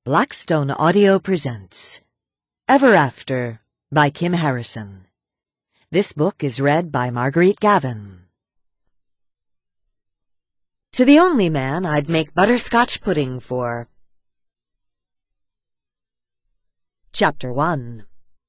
Blackstone Audio presents Ever After by Kim Harrison. This book is read by Marguerite Gavin. To the only man I'd make butterscotch pudding for. Chapter 1.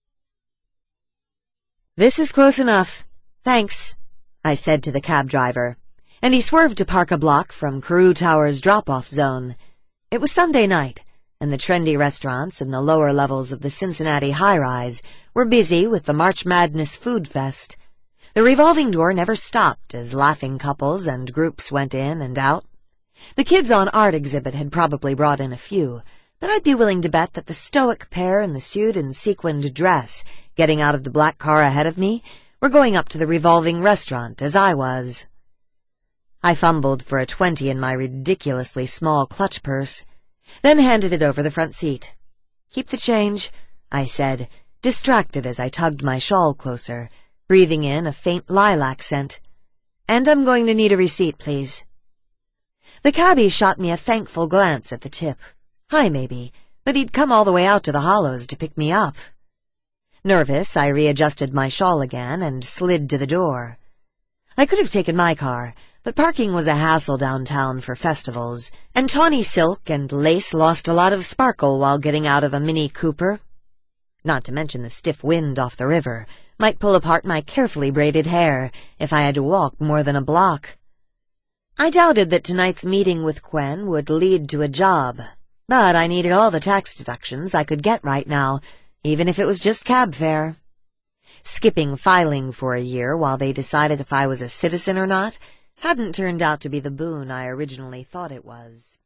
"This is close enough. Thanks," I said to the cab driver, and he swerved to park a block from Carew Tower's drop-off zone. It was Sunday night, and the trendy restaurants in the lower levels of the Cincinnati high-rise were busy with the March Madness Food Fest. The revolving door never stopped as laughing couples and groups went in and out. The Kids on Art exhibit had probably brought in a few, but I'd be willing to bet that the stoic pair in the suit and sequined dress, getting out of the black car ahead of me, were going up to the revolving restaurant as I was. I fumbled for a 20 in my ridiculously small clutch purse, then handed it over the front seat. "Keep the change," I said, distracted as I tugged my shawl closer, breathing in a faint lilac scent. "And I'm going to need a receipt, please." The cabbie shot me a thankful glance at the tip. High, maybe, but he'd come all the way out to the Hollows to pick me up. Nervous, I readjusted my shawl again and slid to the door. I could have taken my car, but parking was a hassle downtown for festivals, and tawny silk and lace lost a lot of sparkle while getting out of a Mini Cooper. Not to mention the stiff wind off the river might pull apart my carefully braided hair if I had to walk more than a block. I doubted that tonight's meeting with Quen would lead to a job, but I needed all the tax deductions I could get right now, even if it was just cab fare. Skipping filing for a year while they decided if I was a citizen or not hadn't turned out to be the boon I originally thought it was.